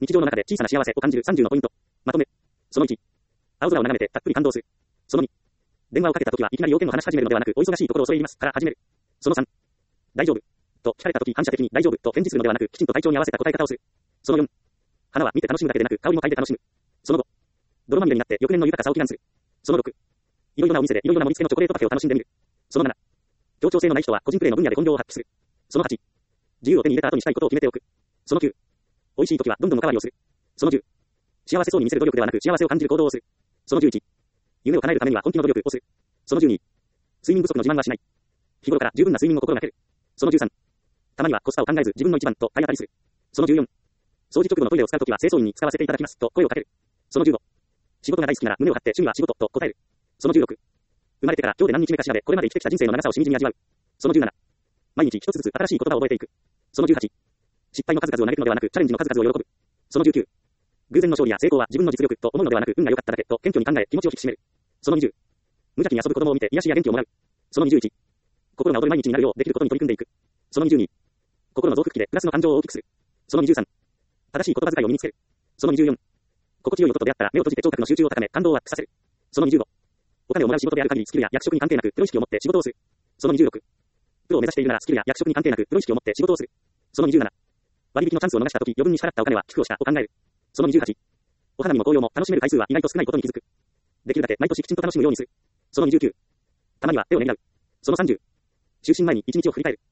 日常の中で小さな幸せを感じる30のポイント。まとめ。その1。青空を眺めてたっぷり感動する。その2。電話をかけたときはいきなり要件を話し始めるのではなく、お忙しいところを恐れ入りますから始める。その3。大丈夫。と聞かれたとき反射的に大丈夫と返事するのではなく、きちんと体調に合わせた答え方をする。その4。花は見て楽しむだけでなく、香りも嗅いで楽しむ。その5。泥まみれになって翌年の豊かさを祈願する。その6。いろいろなお店でいろいろな盛り付けのチョコレートパフェを楽しんでみる。その7。協調性のない人は個人プレーの分野で根性を発揮する。その8。自由を手に入れた後にしたいことを決めておく。その9。美味しいときはどんどんおかわりをする。その10。幸せそうに見せる努力ではなく幸せを感じる行動をする。その11。夢を叶えるためには本気の努力をする。その12。睡眠不足の自慢はしない。日頃から十分な睡眠を心がける。その13。たまにはコスパを考えず自分の一番と体当たりする。その14。掃除直後のトイレを使うときは清掃員に使わせていただきますと声をかける。その15。仕事が大好きなら胸を張って趣味は仕事と答える。その16。生まれてから今日で何日目か調べ、これまで生きてきた人生の長さをしみじみ味わう。その17。毎日一つずつ新しい言葉を覚えていく。その18。失敗の数々を嘆くのではなく、チャレンジの数々を喜ぶ。その19。偶然の勝利や成功は自分の実力と思うのではなく、運が良かっただけと謙虚に考え、気持ちを引き締める。その20。無邪気に遊ぶ子供を見て癒しや元気をもらう。その21。心が躍る毎日になるようできることに取り組んでいく。その22。心の増幅器でプラスの感情を大きくする。その23。正しい言葉遣いを身につける。その24。心地よい音と出会ったら目を閉じて聴覚の集中を高め、感動をアップさせる。その25。お金をもらう仕事である限りスキルや役職に関係なく、プロ意識を持って仕事をする。その26。プロを目指しているならスキルや役職に関係なく、プロ意識を持って仕事をする。その27。割引のチャンスを逃したとき、余分に支払ったお金は寄付をしたと考える。その28。お花見も紅葉も楽しめる回数は意外と少ないことに気づく。できるだけ毎年きちんと楽しむようにする。その29。たまには手をねぎらう。その30。就寝前に一日を振り返る。